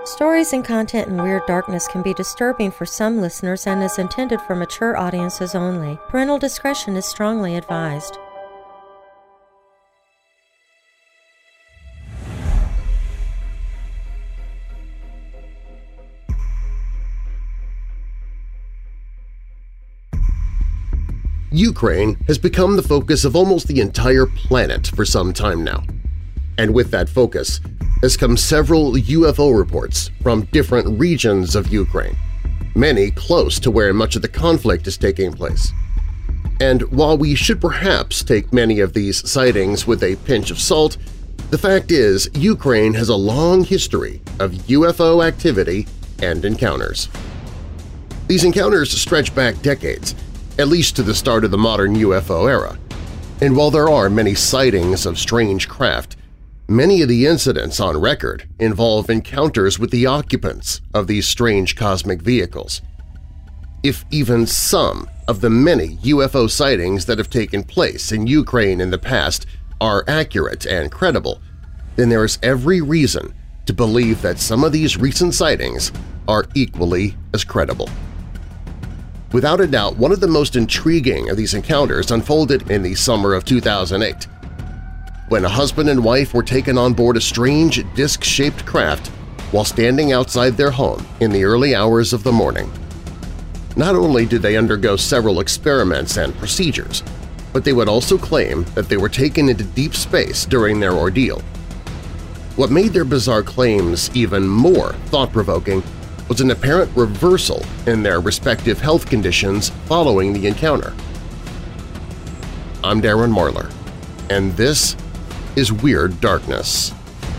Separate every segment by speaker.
Speaker 1: Stories and content in Weird Darkness can be disturbing for some listeners and is intended for mature audiences only. Parental discretion is strongly advised.
Speaker 2: Ukraine has become the focus of almost the entire planet for some time now. And with that focus has come several UFO reports from different regions of Ukraine, many close to where much of the conflict is taking place. And while we should perhaps take many of these sightings with a pinch of salt, the fact is Ukraine has a long history of UFO activity and encounters. These encounters stretch back decades, at least to the start of the modern UFO era. And while there are many sightings of strange craft, many of the incidents on record involve encounters with the occupants of these strange cosmic vehicles. If even some of the many UFO sightings that have taken place in Ukraine in the past are accurate and credible, then there is every reason to believe that some of these recent sightings are equally as credible. Without a doubt, one of the most intriguing of these encounters unfolded in the summer of 2008, when a husband and wife were taken on board a strange disc-shaped craft while standing outside their home in the early hours of the morning. Not only did they undergo several experiments and procedures, but they would also claim that they were taken into deep space during their ordeal. What made their bizarre claims even more thought-provoking was an apparent reversal in their respective health conditions following the encounter. I'm Darren Marlar, and this is Weird Darkness.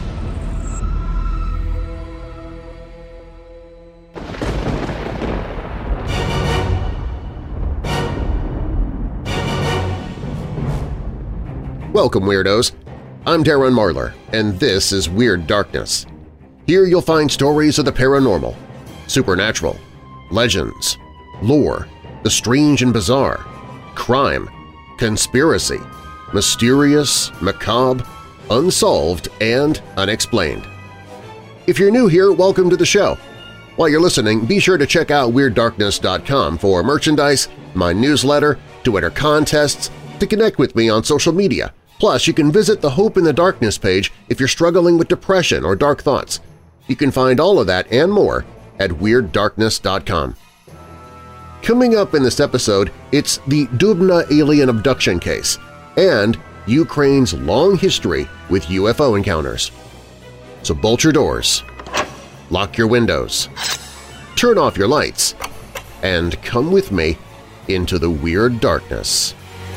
Speaker 2: Welcome, Weirdos! I'm Darren Marlar, and this is Weird Darkness. Here you'll find stories of the paranormal, supernatural, legends, lore, the strange and bizarre, crime, conspiracy, mysterious, macabre, unsolved, and unexplained. If you're new here, welcome to the show. While you're listening, be sure to check out WeirdDarkness.com for merchandise, my newsletter, to enter contests, to connect with me on social media. Plus, you can visit the Hope in the Darkness page if you're struggling with depression or dark thoughts. You can find all of that and more at WeirdDarkness.com. Coming up in this episode, it's the Dubna alien abduction case and Ukraine's long history with UFO encounters. So bolt your doors, lock your windows, turn off your lights, and come with me into the Weird Darkness.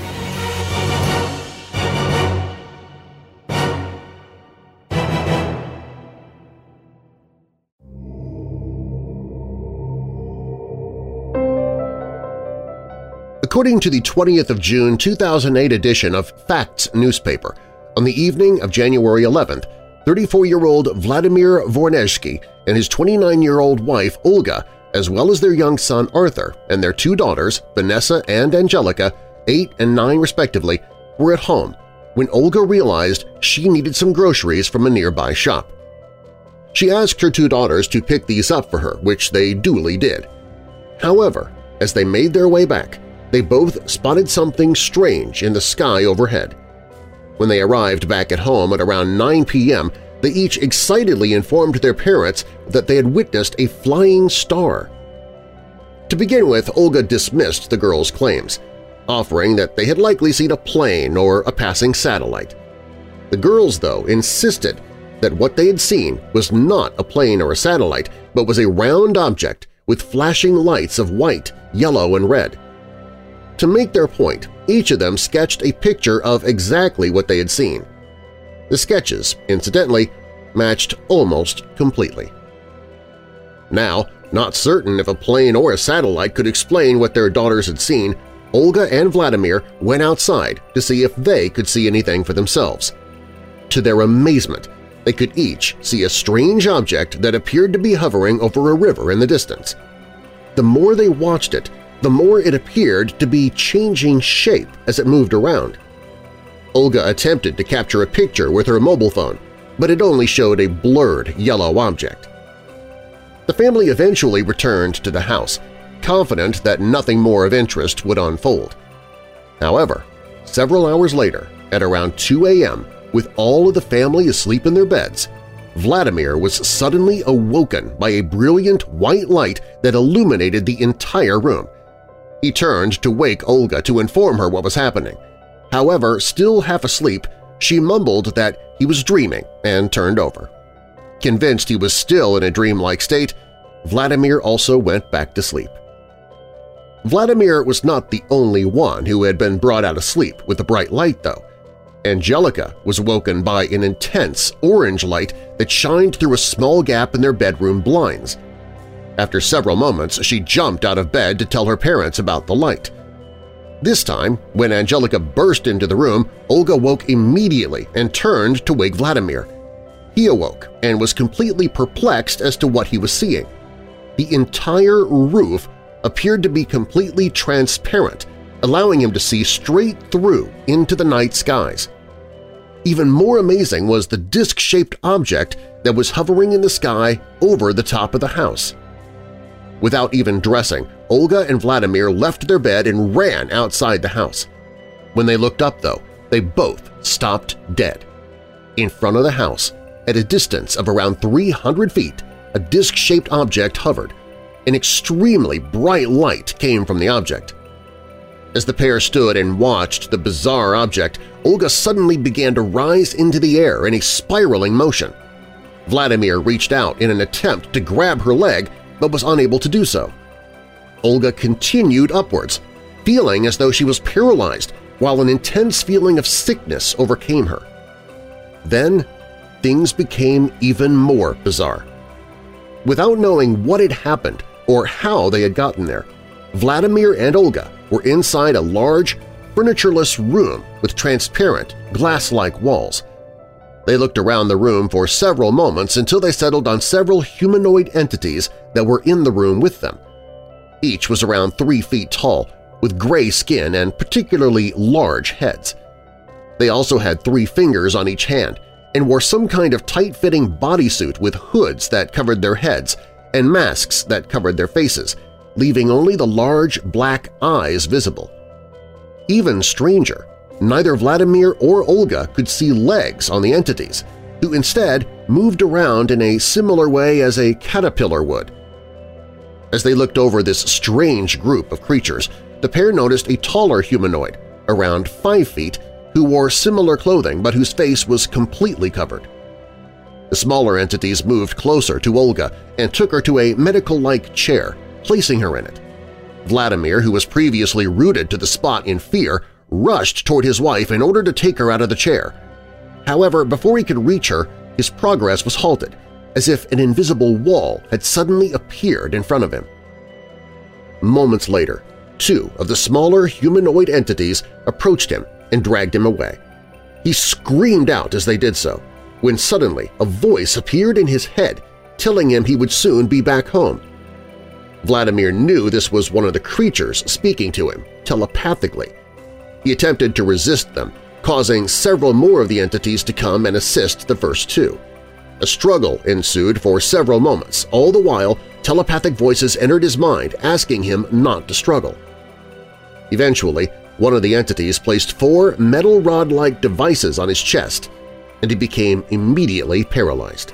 Speaker 2: According to the 20th of June 2008 edition of Facts newspaper, on the evening of January 11th, 34-year-old Vladimir Vornezhsky and his 29-year-old wife Olga, as well as their young son Arthur and their two daughters, Vanessa and Angelica, 8 and 9 respectively, were at home when Olga realized she needed some groceries from a nearby shop. She asked her two daughters to pick these up for her, which they duly did. However, as they made their way back, they both spotted something strange in the sky overhead. When they arrived back at home at around 9 p.m., they each excitedly informed their parents that they had witnessed a flying star. To begin with, Olga dismissed the girls' claims, offering that they had likely seen a plane or a passing satellite. The girls, though, insisted that what they had seen was not a plane or a satellite, but was a round object with flashing lights of white, yellow, and red. To make their point, each of them sketched a picture of exactly what they had seen. The sketches, incidentally, matched almost completely. Now, not certain if a plane or a satellite could explain what their daughters had seen, Olga and Vladimir went outside to see if they could see anything for themselves. To their amazement, they could each see a strange object that appeared to be hovering over a river in the distance. The more they watched it, the more it appeared to be changing shape as it moved around. Olga attempted to capture a picture with her mobile phone, but it only showed a blurred yellow object. The family eventually returned to the house, confident that nothing more of interest would unfold. However, several hours later, at around 2 a.m., with all of the family asleep in their beds, Vladimir was suddenly awoken by a brilliant white light that illuminated the entire room. He turned to wake Olga to inform her what was happening. However, still half asleep, she mumbled that he was dreaming and turned over. Convinced he was still in a dreamlike state, Vladimir also went back to sleep. Vladimir was not the only one who had been brought out of sleep with the bright light, though. Angelica was woken by an intense orange light that shined through a small gap in their bedroom blinds. After several moments, she jumped out of bed to tell her parents about the light. This time, when Angelica burst into the room, Olga woke immediately and turned to wake Vladimir. He awoke and was completely perplexed as to what he was seeing. The entire roof appeared to be completely transparent, allowing him to see straight through into the night skies. Even more amazing was the disc-shaped object that was hovering in the sky over the top of the house. Without even dressing, Olga and Vladimir left their bed and ran outside the house. When they looked up, though, they both stopped dead. In front of the house, at a distance of around 300 feet, a disc-shaped object hovered. An extremely bright light came from the object. As the pair stood and watched the bizarre object, Olga suddenly began to rise into the air in a spiraling motion. Vladimir reached out in an attempt to grab her leg but was unable to do so. Olga continued upwards, feeling as though she was paralyzed while an intense feeling of sickness overcame her. Then, things became even more bizarre. Without knowing what had happened or how they had gotten there, Vladimir and Olga were inside a large, furnitureless room with transparent, glass-like walls. They looked around the room for several moments until they settled on several humanoid entities that were in the room with them. Each was around 3 feet tall, with gray skin and particularly large heads. They also had 3 fingers on each hand and wore some kind of tight-fitting bodysuit with hoods that covered their heads and masks that covered their faces, leaving only the large black eyes visible. Even stranger, neither Vladimir or Olga could see legs on the entities, who instead moved around in a similar way as a caterpillar would. As they looked over this strange group of creatures, the pair noticed a taller humanoid, around 5 feet, who wore similar clothing but whose face was completely covered. The smaller entities moved closer to Olga and took her to a medical-like chair, placing her in it. Vladimir, who was previously rooted to the spot in fear, rushed toward his wife in order to take her out of the chair. However, before he could reach her, his progress was halted, as if an invisible wall had suddenly appeared in front of him. Moments later, 2 of the smaller humanoid entities approached him and dragged him away. He screamed out as they did so, when suddenly a voice appeared in his head telling him he would soon be back home. Vladimir knew this was one of the creatures speaking to him telepathically. He attempted to resist them, causing several more of the entities to come and assist the first 2. A struggle ensued for several moments, all the while telepathic voices entered his mind asking him not to struggle. Eventually, one of the entities placed 4 metal rod-like devices on his chest, and he became immediately paralyzed.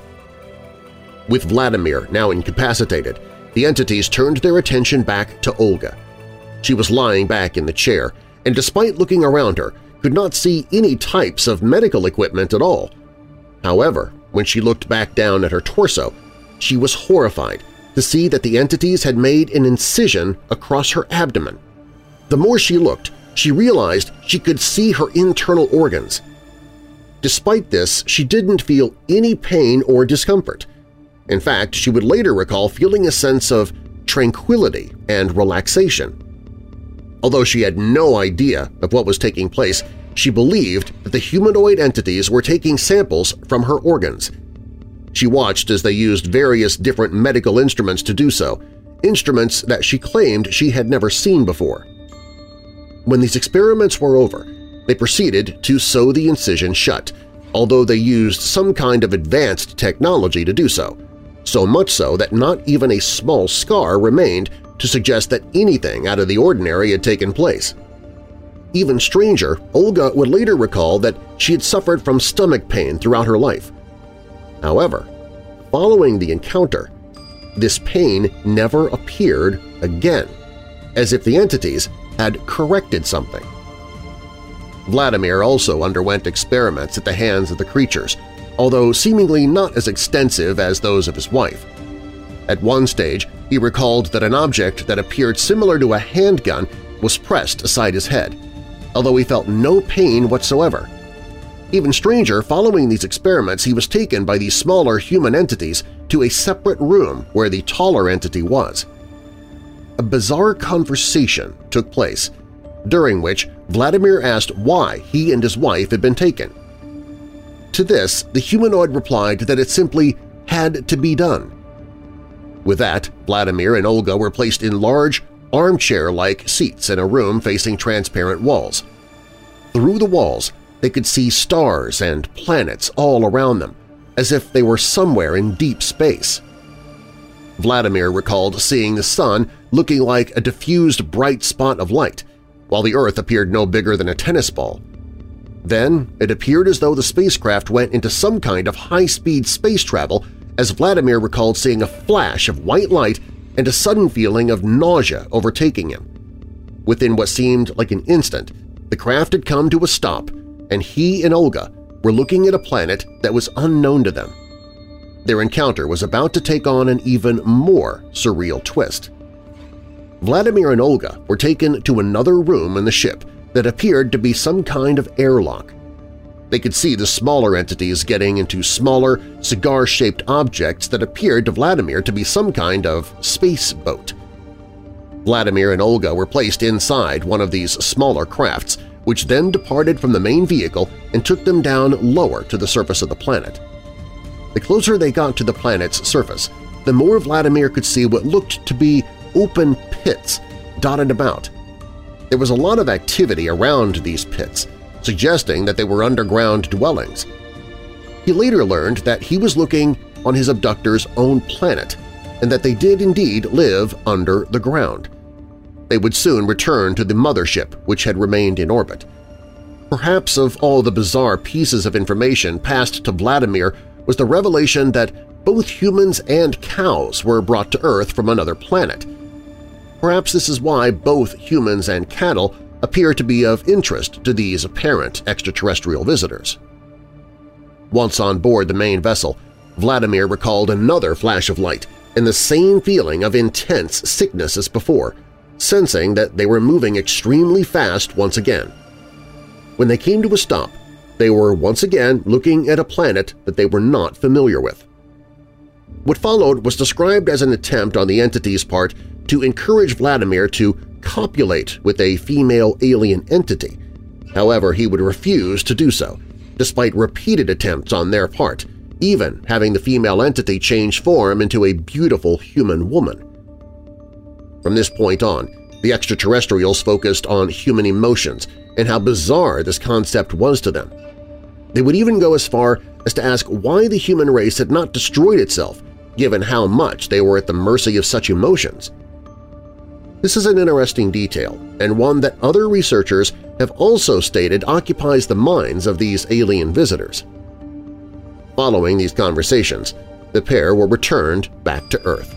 Speaker 2: With Vladimir now incapacitated, the entities turned their attention back to Olga. She was lying back in the chair, and despite looking around her, could not see any types of medical equipment at all. However, when she looked back down at her torso, she was horrified to see that the entities had made an incision across her abdomen. The more she looked, she realized she could see her internal organs. Despite this, she didn't feel any pain or discomfort. In fact, she would later recall feeling a sense of tranquility and relaxation. Although she had no idea of what was taking place, she believed that the humanoid entities were taking samples from her organs. She watched as they used various different medical instruments to do so, instruments that she claimed she had never seen before. When these experiments were over, they proceeded to sew the incision shut, although they used some kind of advanced technology to do so, so much so that not even a small scar remained to suggest that anything out of the ordinary had taken place. Even stranger, Olga would later recall that she had suffered from stomach pain throughout her life. However, following the encounter, this pain never appeared again, as if the entities had corrected something. Vladimir also underwent experiments at the hands of the creatures, although seemingly not as extensive as those of his wife. At one stage, he recalled that an object that appeared similar to a handgun was pressed aside his head, although he felt no pain whatsoever. Even stranger, following these experiments, he was taken by these smaller human entities to a separate room where the taller entity was. A bizarre conversation took place, during which Vladimir asked why he and his wife had been taken. To this, the humanoid replied that it simply had to be done. With that, Vladimir and Olga were placed in large, armchair-like seats in a room facing transparent walls. Through the walls, they could see stars and planets all around them, as if they were somewhere in deep space. Vladimir recalled seeing the sun looking like a diffused bright spot of light, while the Earth appeared no bigger than a tennis ball. Then it appeared as though the spacecraft went into some kind of high-speed space travel, as Vladimir recalled seeing a flash of white light and a sudden feeling of nausea overtaking him. Within what seemed like an instant, the craft had come to a stop, and he and Olga were looking at a planet that was unknown to them. Their encounter was about to take on an even more surreal twist. Vladimir and Olga were taken to another room in the ship that appeared to be some kind of airlock. They could see the smaller entities getting into smaller, cigar-shaped objects that appeared to Vladimir to be some kind of space boat. Vladimir and Olga were placed inside one of these smaller crafts, which then departed from the main vehicle and took them down lower to the surface of the planet. The closer they got to the planet's surface, the more Vladimir could see what looked to be open pits dotted about. There was a lot of activity around these pits, suggesting that they were underground dwellings. He later learned that he was looking on his abductor's own planet and that they did indeed live under the ground. They would soon return to the mothership, which had remained in orbit. Perhaps of all the bizarre pieces of information passed to Vladimir was the revelation that both humans and cows were brought to Earth from another planet. Perhaps this is why both humans and cattle appear to be of interest to these apparent extraterrestrial visitors. Once on board the main vessel, Vladimir recalled another flash of light and the same feeling of intense sickness as before, sensing that they were moving extremely fast once again. When they came to a stop, they were once again looking at a planet that they were not familiar with. What followed was described as an attempt on the entity's part to encourage Vladimir to copulate with a female alien entity. However, he would refuse to do so, despite repeated attempts on their part, even having the female entity change form into a beautiful human woman. From this point on, the extraterrestrials focused on human emotions and how bizarre this concept was to them. They would even go as far as to ask why the human race had not destroyed itself, given how much they were at the mercy of such emotions. This is an interesting detail, and one that other researchers have also stated occupies the minds of these alien visitors. Following these conversations, the pair were returned back to Earth.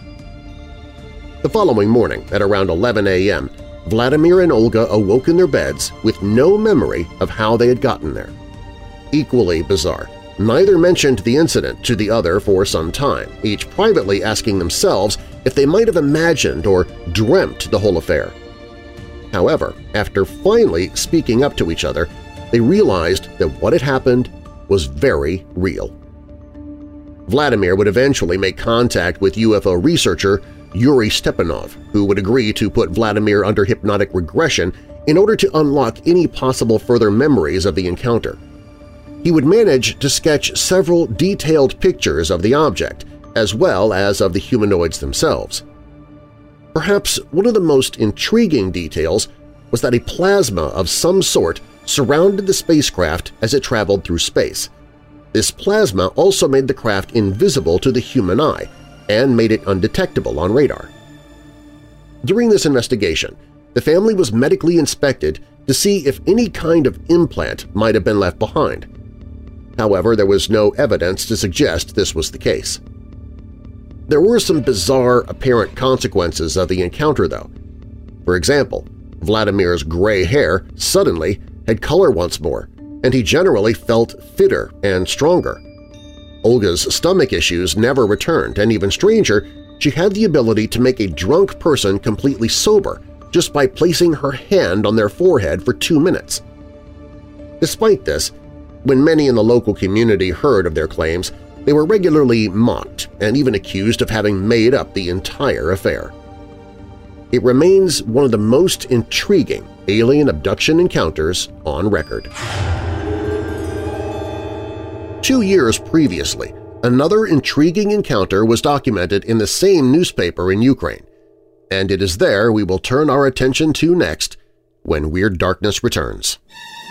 Speaker 2: The following morning, at around 11 a.m., Vladimir and Olga awoke in their beds with no memory of how they had gotten there. Equally bizarre, neither mentioned the incident to the other for some time, each privately asking themselves if they might have imagined or dreamt the whole affair. However, after finally speaking up to each other, they realized that what had happened was very real. Vladimir would eventually make contact with UFO researcher Yuri Stepanov, who would agree to put Vladimir under hypnotic regression in order to unlock any possible further memories of the encounter. He would manage to sketch several detailed pictures of the object, as well as of the humanoids themselves. Perhaps one of the most intriguing details was that a plasma of some sort surrounded the spacecraft as it traveled through space. This plasma also made the craft invisible to the human eye, and made it undetectable on radar. During this investigation, the family was medically inspected to see if any kind of implant might have been left behind. However, there was no evidence to suggest this was the case. There were some bizarre apparent consequences of the encounter, though. For example, Vladimir's gray hair suddenly had color once more, and he generally felt fitter and stronger. Olga's stomach issues never returned, and even stranger, she had the ability to make a drunk person completely sober just by placing her hand on their forehead for 2 minutes. Despite this, when many in the local community heard of their claims, they were regularly mocked and even accused of having made up the entire affair. It remains one of the most intriguing alien abduction encounters on record. 2 years previously, another intriguing encounter was documented in the same newspaper in Ukraine, and it is there we will turn our attention to next when Weird Darkness returns.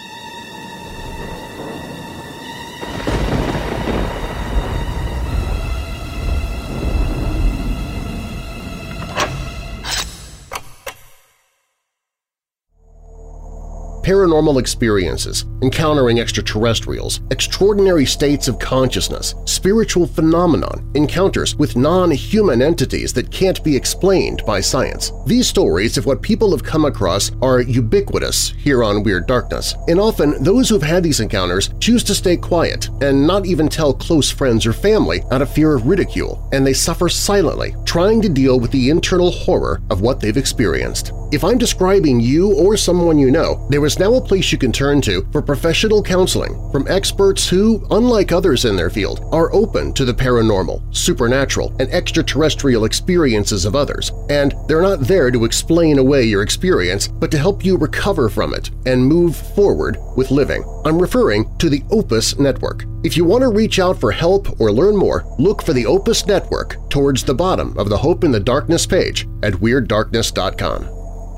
Speaker 2: Paranormal experiences, encountering extraterrestrials, extraordinary states of consciousness, spiritual phenomenon, encounters with non-human entities that can't be explained by science. These stories of what people have come across are ubiquitous here on Weird Darkness, and often those who've had these encounters choose to stay quiet and not even tell close friends or family out of fear of ridicule, and they suffer silently, trying to deal with the internal horror of what they've experienced. If I'm describing you or someone you know, there is now a place you can turn to for professional counseling from experts who, unlike others in their field, are open to the paranormal, supernatural, and extraterrestrial experiences of others, and they're not there to explain away your experience but to help you recover from it and move forward with living. I'm referring to the Opus Network. If you want to reach out for help or learn more, look for the Opus Network towards the bottom of the Hope in the Darkness page at WeirdDarkness.com.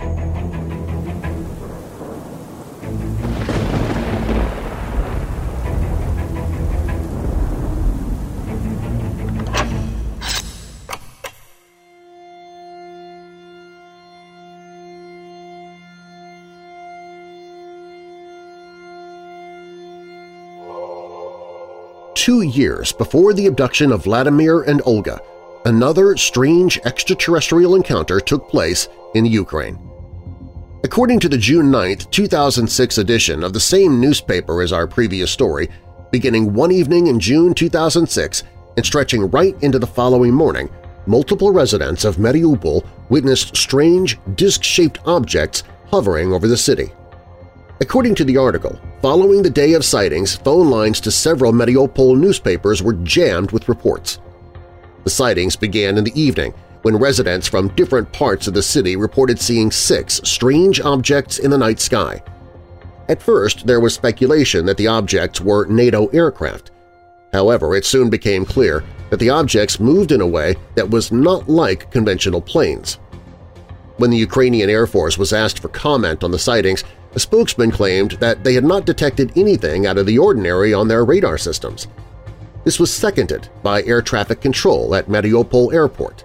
Speaker 2: Two years before the abduction of Vladimir and Olga, another strange extraterrestrial encounter took place in Ukraine. According to the June 9, 2006 edition of the same newspaper as our previous story, beginning one evening in June 2006 and stretching right into the following morning, multiple residents of Mariupol witnessed strange, disc-shaped objects hovering over the city. According to the article, following the day of sightings, phone lines to several Mariupol newspapers were jammed with reports. The sightings began in the evening when residents from different parts of the city reported seeing 6 strange objects in the night sky. At first, there was speculation that the objects were NATO aircraft. However, it soon became clear that the objects moved in a way that was not like conventional planes. When the Ukrainian Air Force was asked for comment on the sightings, a spokesman claimed that they had not detected anything out of the ordinary on their radar systems. This was seconded by air traffic control at Mariupol Airport.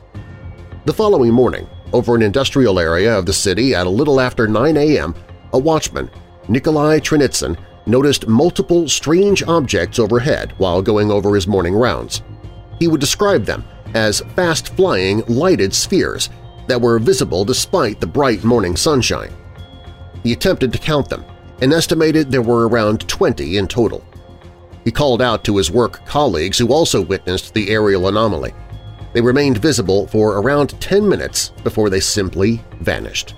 Speaker 2: The following morning, over an industrial area of the city at a little after 9 a.m., a watchman, Nikolai Trinitsyn, noticed multiple strange objects overhead while going over his morning rounds. He would describe them as fast-flying lighted spheres that were visible despite the bright morning sunshine. He attempted to count them and estimated there were around 20 in total. He called out to his work colleagues who also witnessed the aerial anomaly. They remained visible for around 10 minutes before they simply vanished.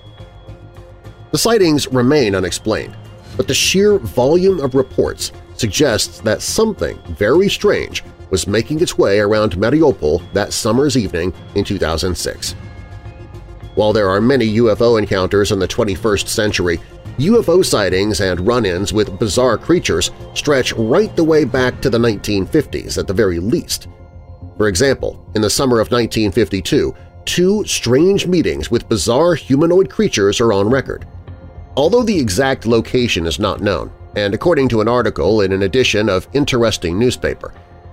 Speaker 2: The sightings remain unexplained, but the sheer volume of reports suggests that something very strange was making its way around Mariupol that summer's evening in 2006. While there are many UFO encounters in the 21st century, UFO sightings and run-ins with bizarre creatures stretch right the way back to the 1950s at the very least. For example, in the summer of 1952, 2 strange meetings with bizarre humanoid creatures are on record. Although the exact location is not known, and according to an article in an edition of Interesting newspaper,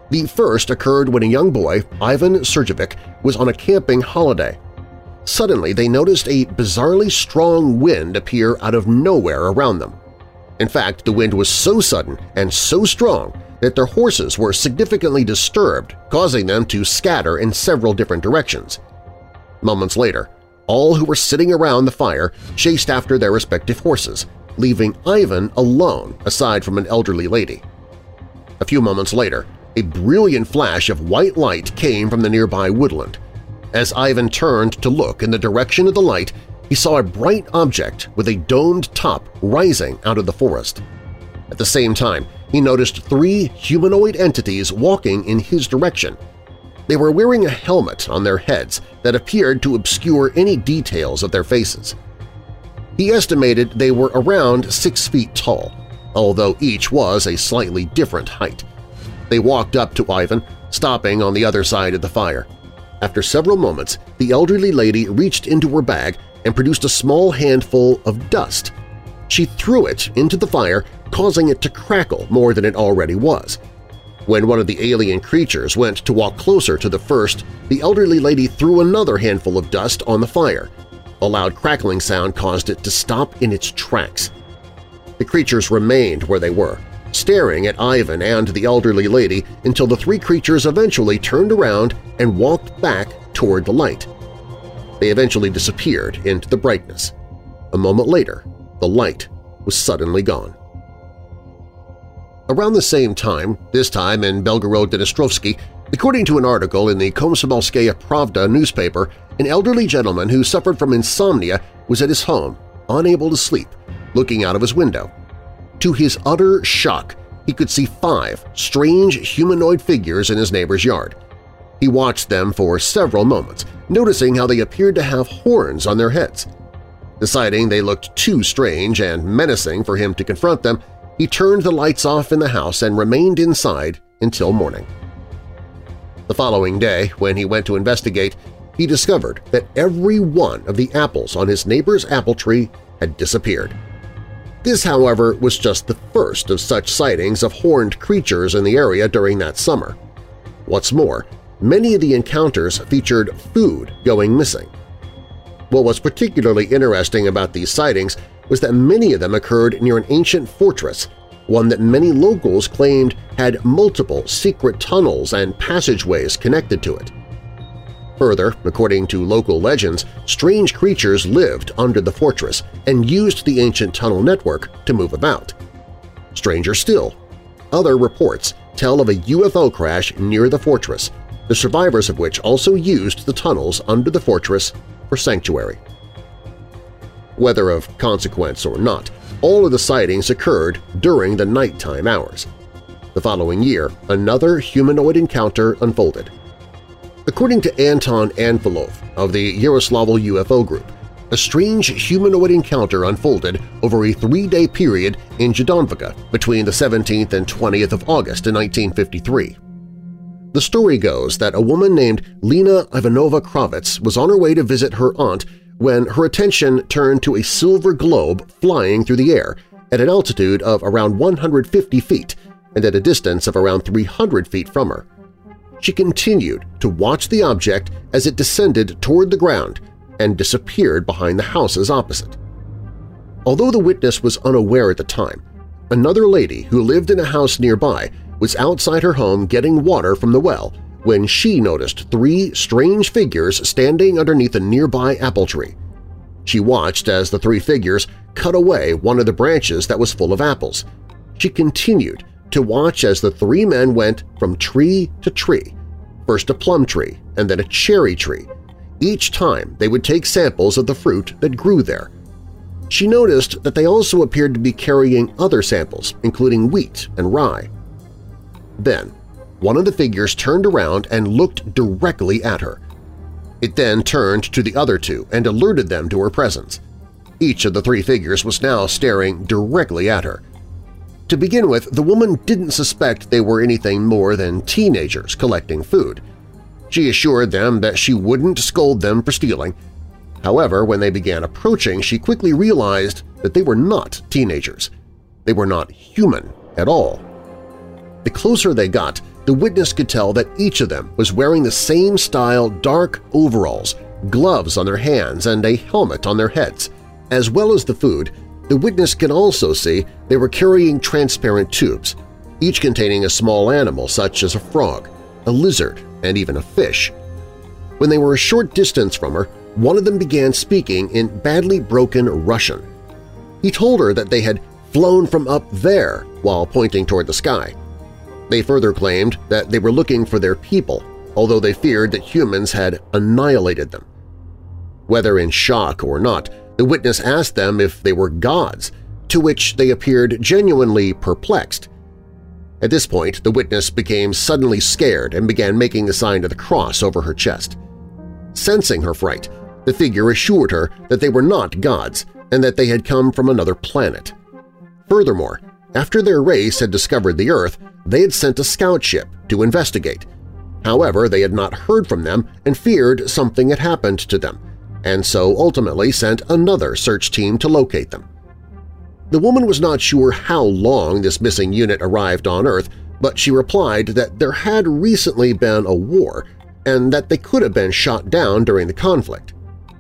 Speaker 2: The first occurred when a young boy, Ivan Sergevic, was on a camping holiday. Suddenly, they noticed a bizarrely strong wind appear out of nowhere around them. In fact, the wind was so sudden and so strong that their horses were significantly disturbed, causing them to scatter in several different directions. Moments later, all who were sitting around the fire chased after their respective horses, leaving Ivan alone aside from an elderly lady. A few moments later, a brilliant flash of white light came from the nearby woodland. As Ivan turned to look in the direction of the light, he saw a bright object with a domed top rising out of the forest. At the same time, he noticed 3 humanoid entities walking in his direction. They were wearing a helmet on their heads that appeared to obscure any details of their faces. He estimated they were around 6 feet tall, although each was a slightly different height. They walked up to Ivan, stopping on the other side of the fire. After several moments, the elderly lady reached into her bag and produced a small handful of dust. She threw it into the fire, causing it to crackle more than it already was. When one of the alien creatures went to walk closer to the first, the elderly lady threw another handful of dust on the fire. A loud crackling sound caused it to stop in its tracks. The creatures remained where they were, staring at Ivan and the elderly lady until the 3 creatures eventually turned around and walked back toward the light. They eventually disappeared into the brightness. A moment later, the light was suddenly gone. Around the same time, this time in Belgorod-Dnestrovsky, according to an article in the Komsomolskaya Pravda newspaper, an elderly gentleman who suffered from insomnia was at his home, unable to sleep, looking out of his window. To his utter shock, he could see 5 strange humanoid figures in his neighbor's yard. He watched them for several moments, noticing how they appeared to have horns on their heads. Deciding they looked too strange and menacing for him to confront them, he turned the lights off in the house and remained inside until morning. The following day, when he went to investigate, he discovered that every one of the apples on his neighbor's apple tree had disappeared. This, however, was just the first of such sightings of horned creatures in the area during that summer. What's more, many of the encounters featured food going missing. What was particularly interesting about these sightings was that many of them occurred near an ancient fortress, one that many locals claimed had multiple secret tunnels and passageways connected to it. Further, according to local legends, strange creatures lived under the fortress and used the ancient tunnel network to move about. Stranger still, other reports tell of a UFO crash near the fortress, the survivors of which also used the tunnels under the fortress for sanctuary. Whether of consequence or not, all of the sightings occurred during the nighttime hours. The following year, another humanoid encounter unfolded. According to Anton Anvilov of the Yaroslavl UFO Group, a strange humanoid encounter unfolded over a 3-day period in Jadonvka between the 17th and 20th of August in 1953. The story goes that a woman named Lena Ivanova Kravets was on her way to visit her aunt when her attention turned to a silver globe flying through the air at an altitude of around 150 feet and at a distance of around 300 feet from her. She continued to watch the object as it descended toward the ground and disappeared behind the houses opposite. Although the witness was unaware at the time, another lady who lived in a house nearby was outside her home getting water from the well when she noticed 3 strange figures standing underneath a nearby apple tree. She watched as the 3 figures cut away one of the branches that was full of apples. She continued to watch as the 3 men went from tree to tree, first a plum tree and then a cherry tree. Each time they would take samples of the fruit that grew there. She noticed that they also appeared to be carrying other samples, including wheat and rye. Then, one of the figures turned around and looked directly at her. It then turned to the other 2 and alerted them to her presence. Each of the 3 figures was now staring directly at her. To begin with, the woman didn't suspect they were anything more than teenagers collecting food. She assured them that she wouldn't scold them for stealing. However, when they began approaching, she quickly realized that they were not teenagers. They were not human at all. The closer they got, the witness could tell that each of them was wearing the same style dark overalls, gloves on their hands, and a helmet on their heads. As well as the food, the witness could also see they were carrying transparent tubes, each containing a small animal such as a frog, a lizard, and even a fish. When they were a short distance from her, one of them began speaking in badly broken Russian. He told her that they had flown from up there while pointing toward the sky. They further claimed that they were looking for their people, although they feared that humans had annihilated them. Whether in shock or not, the witness asked them if they were gods, to which they appeared genuinely perplexed. At this point, the witness became suddenly scared and began making the sign of the cross over her chest. Sensing her fright, the figure assured her that they were not gods and that they had come from another planet. Furthermore, after their race had discovered the Earth, they had sent a scout ship to investigate. However, they had not heard from them and feared something had happened to them, and so ultimately sent another search team to locate them. The woman was not sure how long this missing unit arrived on Earth, but she replied that there had recently been a war and that they could have been shot down during the conflict.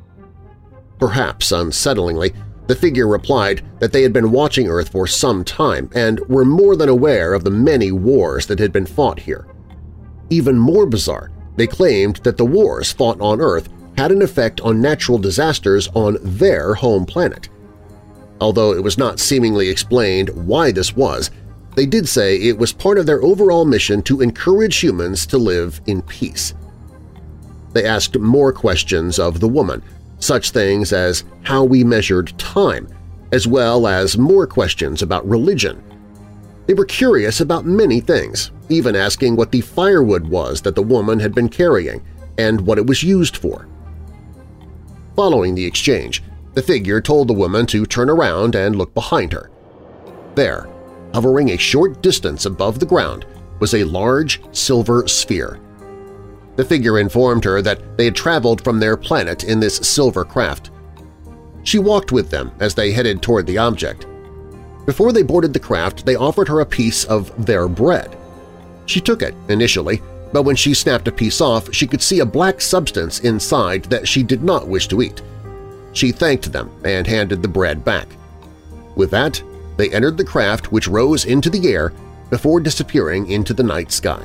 Speaker 2: Perhaps unsettlingly, the figure replied that they had been watching Earth for some time and were more than aware of the many wars that had been fought here. Even more bizarre, they claimed that the wars fought on Earth had an effect on natural disasters on their home planet. Although it was not seemingly explained why this was, they did say it was part of their overall mission to encourage humans to live in peace. They asked more questions of the woman, such things as how we measured time, as well as more questions about religion. They were curious about many things, even asking what the firewood was that the woman had been carrying and what it was used for. Following the exchange, the figure told the woman to turn around and look behind her. There, hovering a short distance above the ground, was a large silver sphere. The figure informed her that they had traveled from their planet in this silver craft. She walked with them as they headed toward the object. Before they boarded the craft, they offered her a piece of their bread. She took it initially, but when she snapped a piece off, she could see a black substance inside that she did not wish to eat. She thanked them and handed the bread back. With that, they entered the craft, which rose into the air before disappearing into the night sky.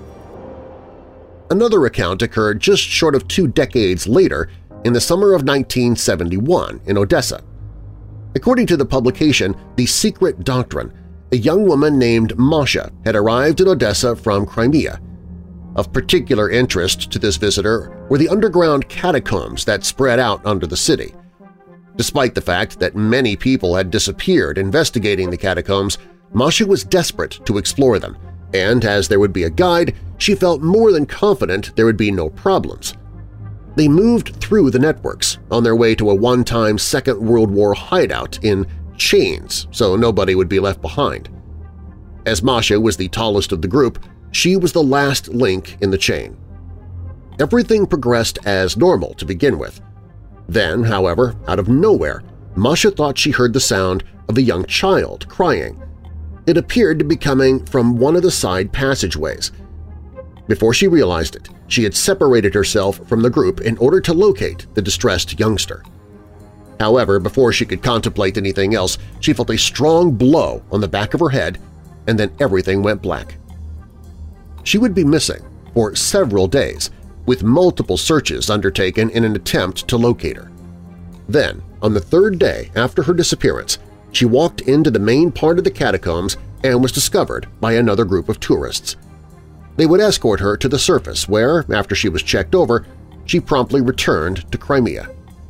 Speaker 2: Another account occurred just short of 2 decades later in the summer of 1971 in Odessa. According to the publication The Secret Doctrine, a young woman named Masha had arrived in Odessa from Crimea. Of particular interest to this visitor were the underground catacombs that spread out under the city. Despite the fact that many people had disappeared investigating the catacombs, Masha was desperate to explore them, and as there would be a guide, she felt more than confident there would be no problems. They moved through the networks on their way to a one-time Second World War hideout in chains so nobody would be left behind. As Masha was the tallest of the group, she was the last link in the chain. Everything progressed as normal to begin with. Then, however, out of nowhere, Masha thought she heard the sound of a young child crying. It appeared to be coming from one of the side passageways. Before she realized it, she had separated herself from the group in order to locate the distressed youngster. However, before she could contemplate anything else, she felt a strong blow on the back of her head, and then everything went black. She would be missing for several days, with multiple searches undertaken in an attempt to locate her. Then, on the 3rd day after her disappearance, she walked into the main part of the catacombs and was discovered by another group of tourists. They would escort her to the surface where, after she was checked over, she promptly returned to Crimea.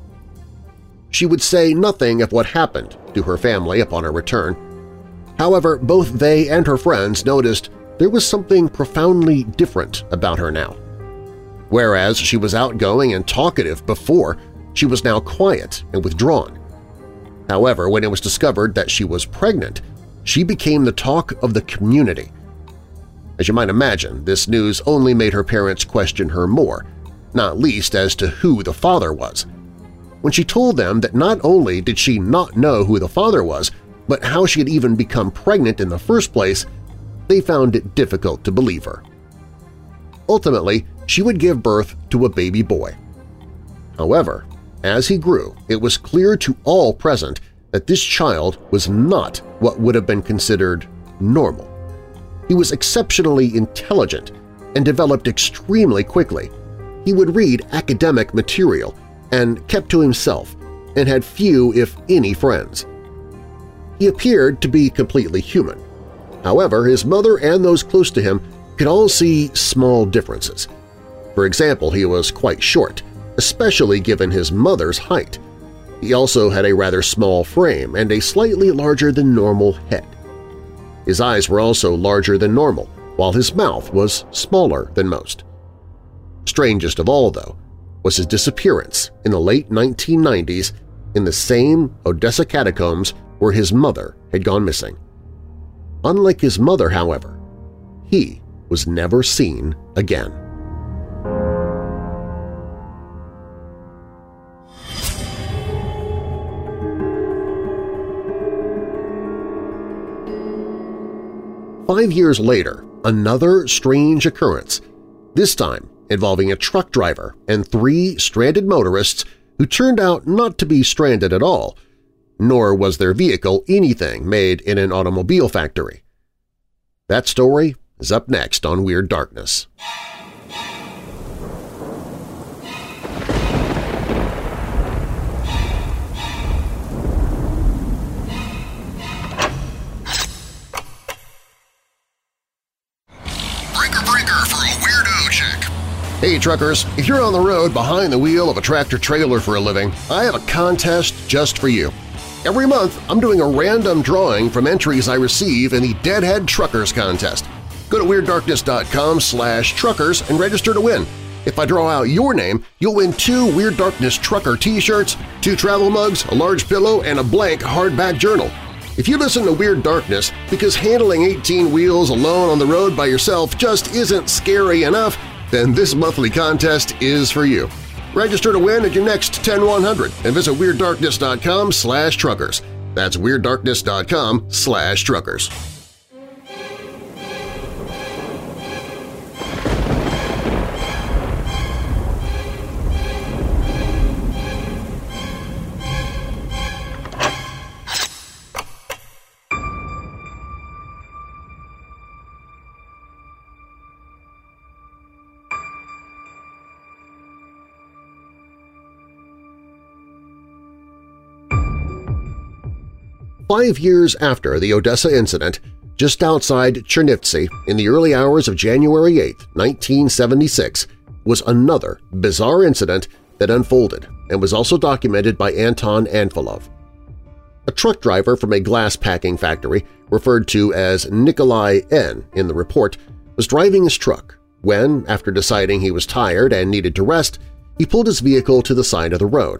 Speaker 2: She would say nothing of what happened to her family upon her return. However, both they and her friends noticed there was something profoundly different about her now. Whereas she was outgoing and talkative before, she was now quiet and withdrawn. However, when it was discovered that she was pregnant, she became the talk of the community. As you might imagine, this news only made her parents question her more, not least as to who the father was. When she told them that not only did she not know who the father was, but how she had even become pregnant in the first place, they found it difficult to believe her. ultimately she would give birth to a baby boy. However, as he grew, it was clear to all present that this child was not what would have been considered normal. He was exceptionally intelligent and developed extremely quickly. He would read academic material and kept to himself and had few, if any, friends. He appeared to be completely human. However, his mother and those close to him could all see small differences. For example, he was quite short, especially given his mother's height. He also had a rather small frame and a slightly larger than normal head. His eyes were also larger than normal, while his mouth was smaller than most. Strangest of all, though, was his disappearance in the late 1990s in the same Odessa catacombs where his mother had gone missing. Unlike his mother, however, he was never seen again. Five years later, another strange occurrence, this time involving a truck driver and 3 stranded motorists who turned out not to be stranded at all, nor was their vehicle anything made in an automobile factory. That story is up next on Weird Darkness. Hey truckers, if you're on the road behind the wheel of a tractor-trailer for a living, I have a contest just for you. Every month, I'm doing a random drawing from entries I receive in the Deadhead Truckers Contest. Go to WeirdDarkness.com/truckers and register to win. If I draw out your name, you'll win 2 Weird Darkness Trucker t-shirts, 2 travel mugs, a large pillow, and a blank hardback journal. If you listen to Weird Darkness because handling 18 wheels alone on the road by yourself just isn't scary enough, then this monthly contest is for you. Register to win at your next 10-100 and visit WeirdDarkness.com/truckers. That's WeirdDarkness.com/truckers. 5 years after the Odessa incident, just outside Chernivtsi in the early hours of January 8, 1976, was another bizarre incident that unfolded and was also documented by Anton Anfilov. A truck driver from a glass-packing factory, referred to as Nikolai N. in the report, was driving his truck when, after deciding he was tired and needed to rest, he pulled his vehicle to the side of the road.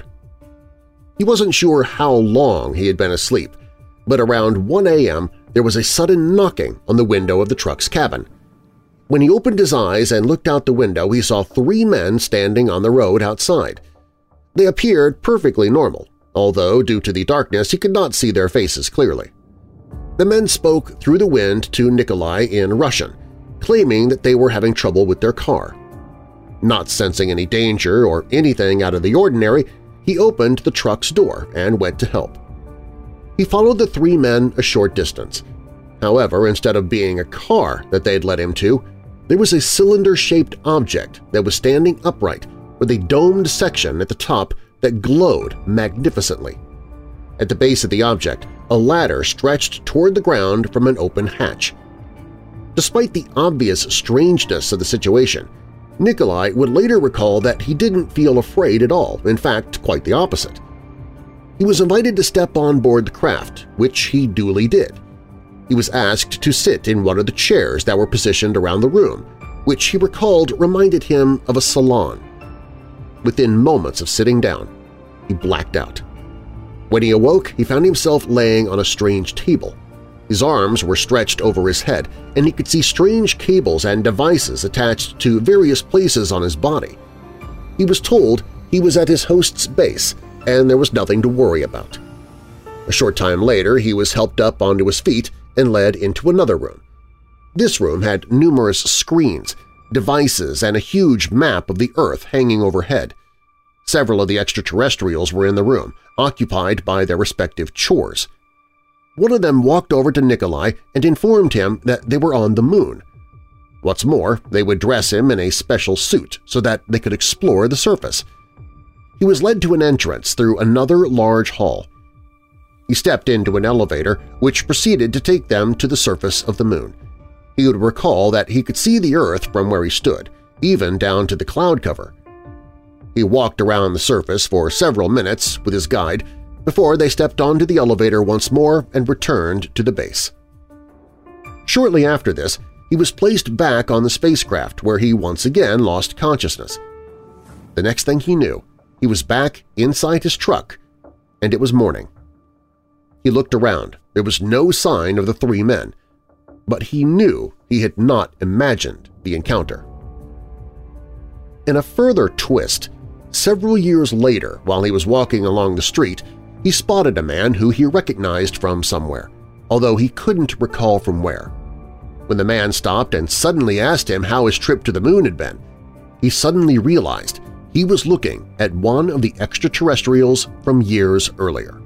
Speaker 2: He wasn't sure how long he had been asleep, but around 1 a.m. there was a sudden knocking on the window of the truck's cabin. When he opened his eyes and looked out the window, he saw 3 men standing on the road outside. They appeared perfectly normal, although due to the darkness he could not see their faces clearly. The men spoke through the wind to Nikolai in Russian, claiming that they were having trouble with their car. Not sensing any danger or anything out of the ordinary, he opened the truck's door and went to help. He followed the 3 men a short distance. However, instead of being a car that they had led him to, there was a cylinder-shaped object that was standing upright with a domed section at the top that glowed magnificently. At the base of the object, a ladder stretched toward the ground from an open hatch. Despite the obvious strangeness of the situation, Nikolai would later recall that he didn't feel afraid at all, in fact, quite the opposite. He was invited to step on board the craft, which he duly did. He was asked to sit in one of the chairs that were positioned around the room, which he recalled reminded him of a salon. Within moments of sitting down, he blacked out. When he awoke, he found himself laying on a strange table. His arms were stretched over his head, and he could see strange cables and devices attached to various places on his body. He was told he was at his host's base, and there was nothing to worry about. A short time later, he was helped up onto his feet and led into another room. This room had numerous screens, devices, and a huge map of the Earth hanging overhead. Several of the extraterrestrials were in the room, occupied by their respective chores. One of them walked over to Nikolai and informed him that they were on the Moon. What's more, they would dress him in a special suit so that they could explore the surface. He was led to an entrance through another large hall. He stepped into an elevator which proceeded to take them to the surface of the Moon. He would recall that he could see the Earth from where he stood, even down to the cloud cover. He walked around the surface for several minutes with his guide before they stepped onto the elevator once more and returned to the base. Shortly after this, he was placed back on the spacecraft where he once again lost consciousness. The next thing he knew, he was back inside his truck, and it was morning. He looked around. There was no sign of the three men, but he knew he had not imagined the encounter. In a further twist, several years later, while he was walking along the street, he spotted a man who he recognized from somewhere, although he couldn't recall from where. When the man stopped and suddenly asked him how his trip to the Moon had been, he suddenly realized he was looking at one of the extraterrestrials from years earlier.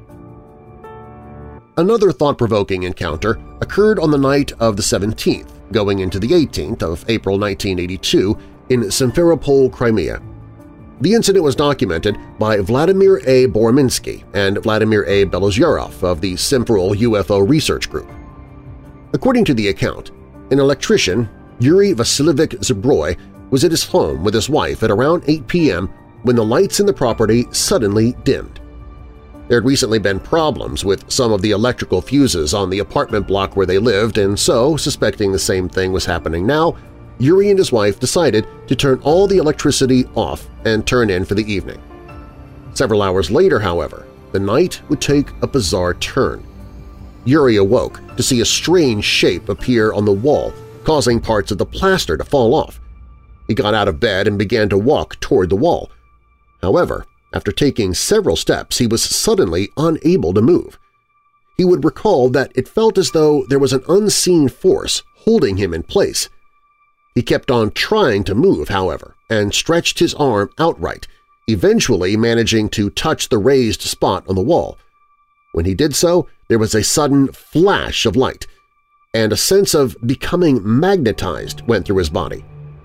Speaker 2: Another thought-provoking encounter occurred on the night of the 17th, going into the 18th of April 1982 in Simferopol, Crimea. The incident was documented by Vladimir A. Borminsky and Vladimir A. Belozerov of the Simferopol UFO Research Group. According to the account, an electrician, Yuri Vasilievich Zabroy, was at his home with his wife at around 8 p.m. when the lights in the property suddenly dimmed. There had recently been problems with some of the electrical fuses on the apartment block where they lived, and so, suspecting the same thing was happening now, Yuri and his wife decided to turn all the electricity off and turn in for the evening. Several hours later, however, the night would take a bizarre turn. Yuri awoke to see a strange shape appear on the wall, causing parts of the plaster to fall off. He got out of bed and began to walk toward the wall. However, after taking several steps, he was suddenly unable to move. He would recall that it felt as though there was an unseen force holding him in place. He kept on trying to move, however, and stretched his arm outright, eventually managing to touch the raised spot on the wall. When he did so, there was a sudden flash of light, and a sense of becoming magnetized went through his body.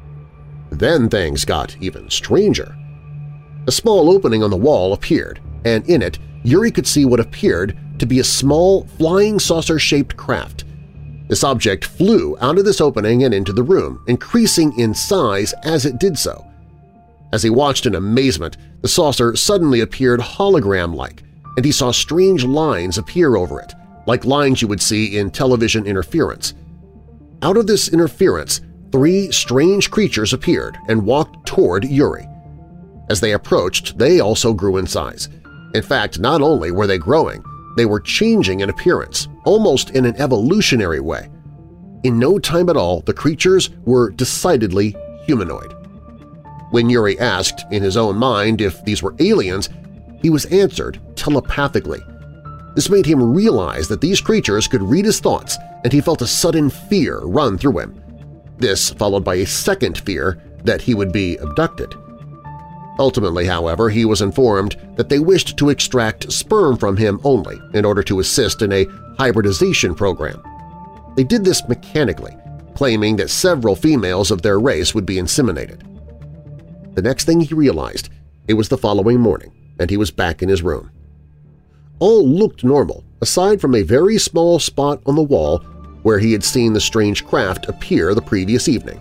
Speaker 2: Then things got even stranger. A small opening on the wall appeared, and in it Yuri could see what appeared to be a small, flying saucer-shaped craft. This object flew out of this opening and into the room, increasing in size as it did so. As he watched in amazement, the saucer suddenly appeared hologram-like, and he saw strange lines appear over it, like lines you would see in television interference. Out of this interference, 3 strange creatures appeared and walked toward Yuri. As they approached, they also grew in size. In fact, not only were they growing, they were changing in appearance, almost in an evolutionary way. In no time at all, the creatures were decidedly humanoid. When Yuri asked in his own mind if these were aliens, he was answered telepathically. This made him realize that these creatures could read his thoughts, and he felt a sudden fear run through him. This followed by a second fear that he would be abducted. Ultimately, however, he was informed that they wished to extract sperm from him only in order to assist in a hybridization program. They did this mechanically, claiming that several females of their race would be inseminated. The next thing he realized, it was the following morning, and he was back in his room. All looked normal, aside from a very small spot on the wall where he had seen the strange craft appear the previous evening.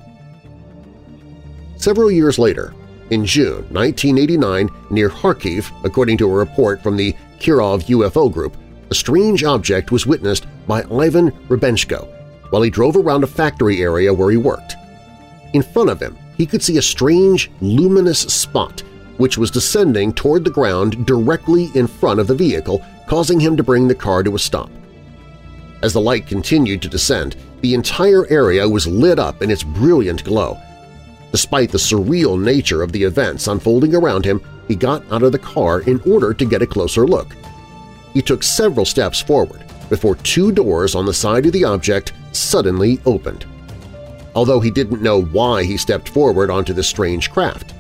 Speaker 2: Several years later, in June 1989, near Kharkiv, according to a report from the Kirov UFO Group, a strange object was witnessed by Ivan Rybenko while he drove around a factory area where he worked. In front of him, he could see a strange, luminous spot which was descending toward the ground directly in front of the vehicle, causing him to bring the car to a stop. As the light continued to descend, the entire area was lit up in its brilliant glow. Despite the surreal nature of the events unfolding around him, he got out of the car in order to get a closer look. He took several steps forward before 2 doors on the side of the object suddenly opened. although he didn't know why he stepped forward onto this strange craft.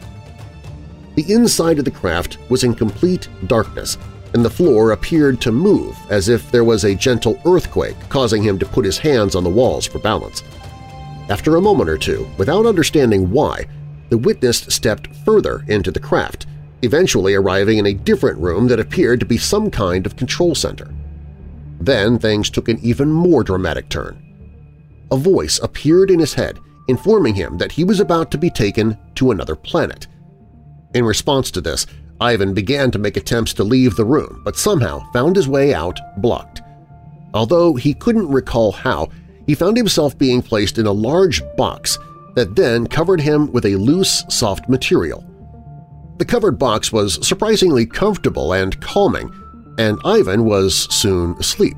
Speaker 2: The inside of the craft was in complete darkness, and the floor appeared to move as if there was a gentle earthquake causing him to put his hands on the walls for balance. After a moment or two, without understanding why, the witness stepped further into the craft, eventually arriving in a different room that appeared to be some kind of control center. Then things took an even more dramatic turn. A voice appeared in his head, informing him that he was about to be taken to another planet. In response to this, Ivan began to make attempts to leave the room, but somehow found his way out blocked. Although he couldn't recall how, he found himself being placed in a large box that then covered him with a loose, soft material. The covered box was surprisingly comfortable and calming, and Ivan was soon asleep.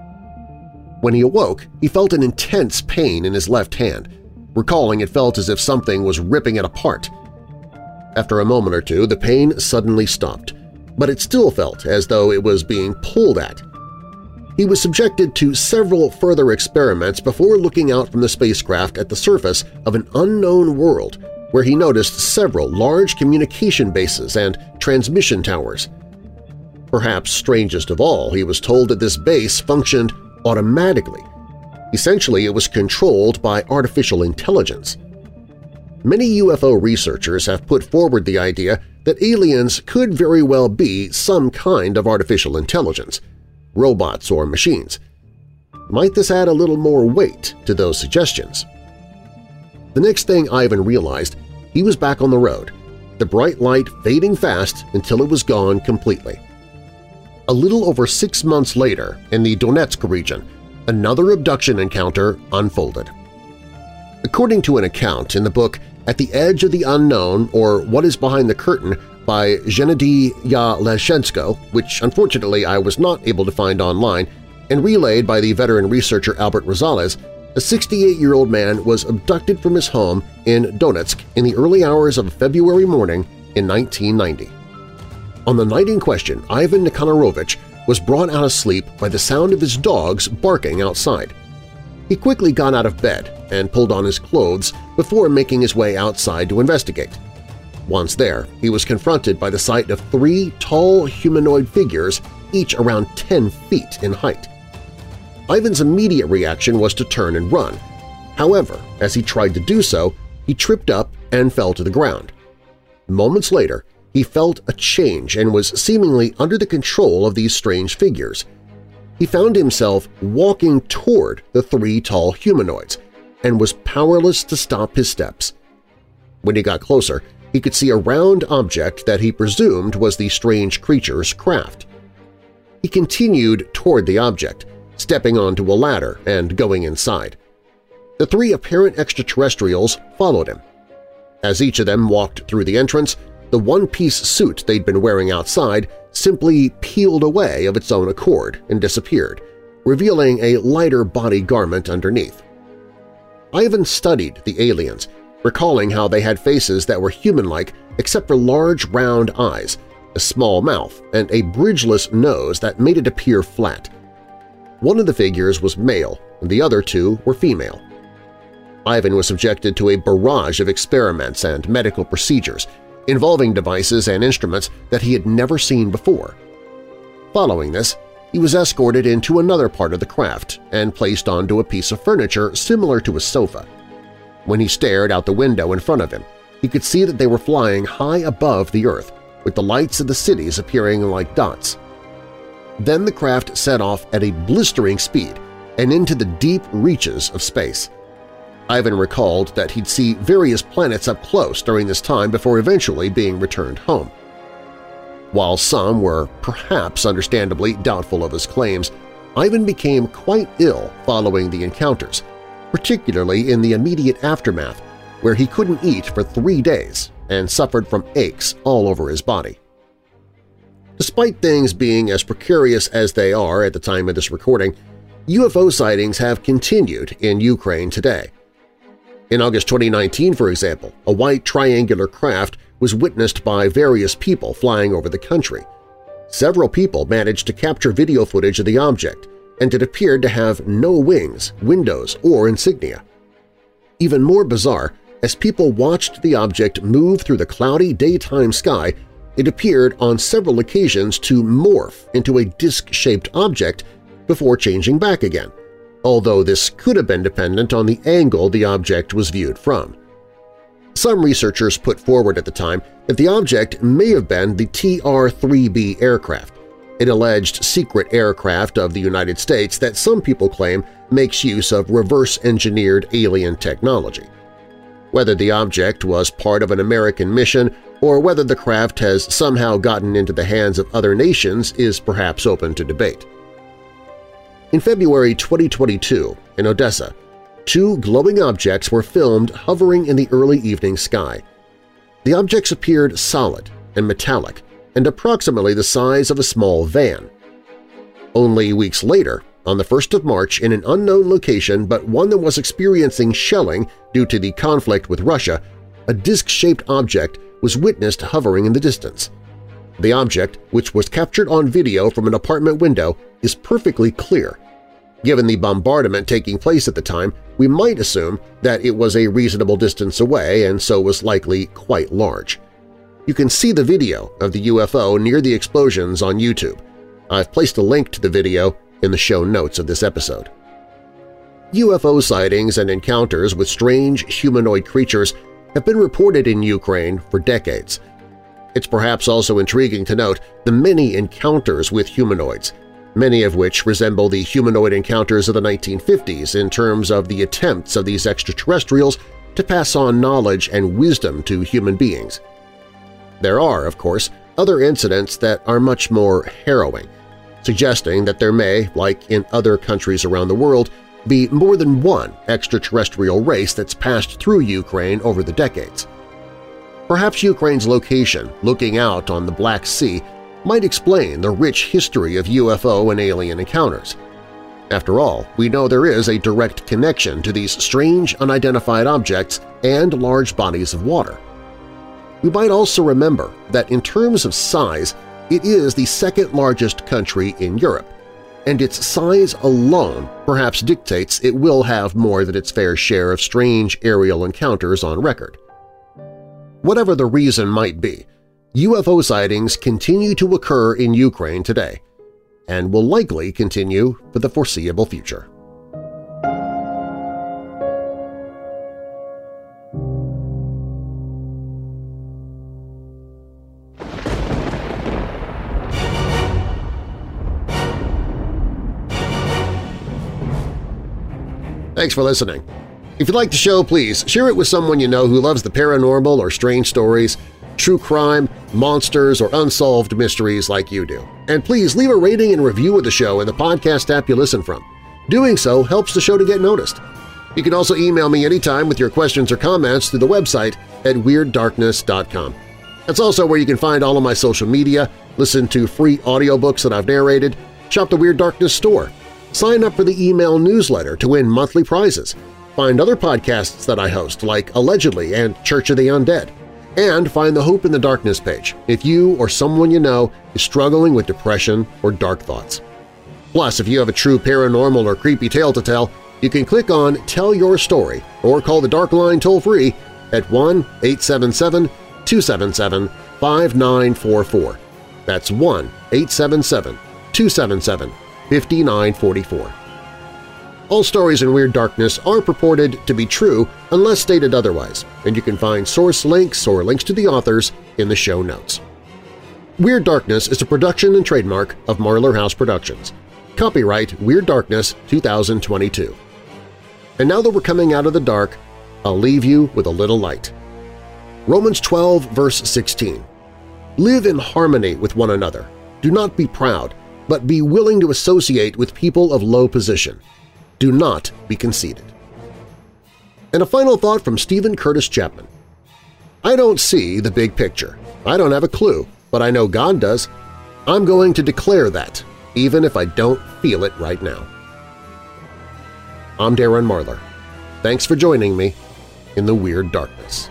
Speaker 2: When he awoke, he felt an intense pain in his left hand. Recalling, it felt as if something was ripping it apart. After a moment or two, the pain suddenly stopped, but it still felt as though it was being pulled at. He was subjected to several further experiments before looking out from the spacecraft at the surface of an unknown world where he noticed several large communication bases and transmission towers. Perhaps strangest of all, he was told that this base functioned automatically. Essentially, it was controlled by artificial intelligence. Many UFO researchers have put forward the idea that aliens could very well be some kind of artificial intelligence, robots or machines. Might this add a little more weight to those suggestions? The next thing Ivan realized, he was back on the road, the bright light fading fast until it was gone completely. A little over 6 months later, in the Donetsk region, another abduction encounter unfolded. According to an account in the book At the Edge of the Unknown or What is Behind the Curtain by Gennady Yaleshenko, which unfortunately I was not able to find online, and relayed by the veteran researcher Albert Rosales, a 68-year-old man was abducted from his home in Donetsk in the early hours of a February morning in 1990. On the night in question, Ivan Nikanorovich was brought out of sleep by the sound of his dogs barking outside. He quickly got out of bed and pulled on his clothes before making his way outside to investigate. Once there, he was confronted by the sight of 3 tall humanoid figures, each around 10 feet in height. Ivan's immediate reaction was to turn and run. However, as he tried to do so, he tripped up and fell to the ground. Moments later, he felt a change and was seemingly under the control of these strange figures. He found himself walking toward the 3 tall humanoids and was powerless to stop his steps. When he got closer, he could see a round object that he presumed was the strange creature's craft. He continued toward the object, stepping onto a ladder and going inside. The 3 apparent extraterrestrials followed him. As each of them walked through the entrance, the one-piece suit they'd been wearing outside simply peeled away of its own accord and disappeared, revealing a lighter body garment underneath. Ivan studied the aliens, recalling how they had faces that were human-like except for large round eyes, a small mouth, and a bridgeless nose that made it appear flat. One of the figures was male and the other 2 were female. Ivan was subjected to a barrage of experiments and medical procedures, involving devices and instruments that he had never seen before. Following this, he was escorted into another part of the craft and placed onto a piece of furniture similar to a sofa. When he stared out the window in front of him, he could see that they were flying high above the Earth, with the lights of the cities appearing like dots. Then the craft set off at a blistering speed and into the deep reaches of space. Ivan recalled that he'd see various planets up close during this time before eventually being returned home. While some were perhaps understandably doubtful of his claims, Ivan became quite ill following the encounters, particularly in the immediate aftermath, where he couldn't eat for 3 days and suffered from aches all over his body. Despite things being as precarious as they are at the time of this recording, UFO sightings have continued in Ukraine today. In August 2019, for example, a white triangular craft was witnessed by various people flying over the country. Several people managed to capture video footage of the object, and it appeared to have no wings, windows, or insignia. Even more bizarre, as people watched the object move through the cloudy daytime sky, it appeared on several occasions to morph into a disc-shaped object before changing back again, although this could have been dependent on the angle the object was viewed from. Some researchers put forward at the time that the object may have been the TR-3B aircraft, an alleged secret aircraft of the United States that some people claim makes use of reverse-engineered alien technology. Whether the object was part of an American mission or whether the craft has somehow gotten into the hands of other nations is perhaps open to debate. In February 2022, in Odessa, 2 glowing objects were filmed hovering in the early evening sky. The objects appeared solid and metallic and approximately the size of a small van. Only weeks later, on the 1st of March in an unknown location but one that was experiencing shelling due to the conflict with Russia, a disc-shaped object was witnessed hovering in the distance. The object, which was captured on video from an apartment window, is perfectly clear. Given the bombardment taking place at the time, we might assume that it was a reasonable distance away and so was likely quite large. You can see the video of the UFO near the explosions on YouTube. I've placed a link to the video in the show notes of this episode. UFO sightings and encounters with strange humanoid creatures have been reported in Ukraine for decades. It's perhaps also intriguing to note the many encounters with humanoids, many of which resemble the humanoid encounters of the 1950s in terms of the attempts of these extraterrestrials to pass on knowledge and wisdom to human beings. There are, of course, other incidents that are much more harrowing, suggesting that there may, like in other countries around the world, be more than one extraterrestrial race that's passed through Ukraine over the decades. Perhaps Ukraine's location, looking out on the Black Sea, might explain the rich history of UFO and alien encounters. After all, we know there is a direct connection to these strange unidentified objects and large bodies of water. We might also remember that in terms of size, it is the second-largest country in Europe, and its size alone perhaps dictates it will have more than its fair share of strange aerial encounters on record. Whatever the reason might be, UFO sightings continue to occur in Ukraine today, and will likely continue for the foreseeable future. Thanks for listening. If you like the show, please share it with someone you know who loves the paranormal or strange stories, true crime, monsters, or unsolved mysteries like you do. And please leave a rating and review of the show in the podcast app you listen from. Doing so helps the show to get noticed. You can also email me anytime with your questions or comments through the website at WeirdDarkness.com. That's also where you can find all of my social media, listen to free audiobooks that I've narrated, shop the Weird Darkness store, sign up for the email newsletter to win monthly prizes, find other podcasts that I host like Allegedly and Church of the Undead, and find the Hope in the Darkness page if you or someone you know is struggling with depression or dark thoughts. Plus, if you have a true paranormal or creepy tale to tell, you can click on Tell Your Story or call the Dark Line toll-free at 1-877-277-5944. That's 1-877-277-5944. All stories in Weird Darkness are purported to be true unless stated otherwise, and you can find source links or links to the authors in the show notes. Weird Darkness is a production and trademark of Marlar House Productions. Copyright Weird Darkness 2022. And now that we're coming out of the dark, I'll leave you with a little light. Romans 12, verse 16. Live in harmony with one another. Do not be proud, but be willing to associate with people of low position. Do not be conceited. And a final thought from Stephen Curtis Chapman. I don't see the big picture. I don't have a clue, but I know God does. I'm going to declare that, even if I don't feel it right now. I'm Darren Marlar. Thanks for joining me in the Weird Darkness.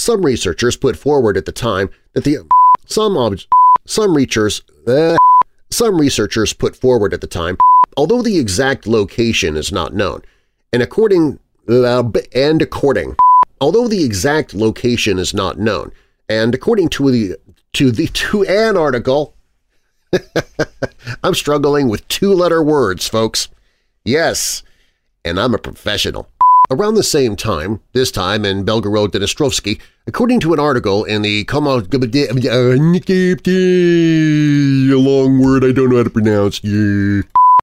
Speaker 2: Some researchers put forward at the time that some researchers put forward at the time, although the exact location is not known, although the exact location is not known, and according to an article, I'm struggling with two-letter words, folks. Yes, and I'm a professional. Around the same time, this time in Belgorod-Dnestrovsky, according to an article in the a long word I don't know how to pronounce.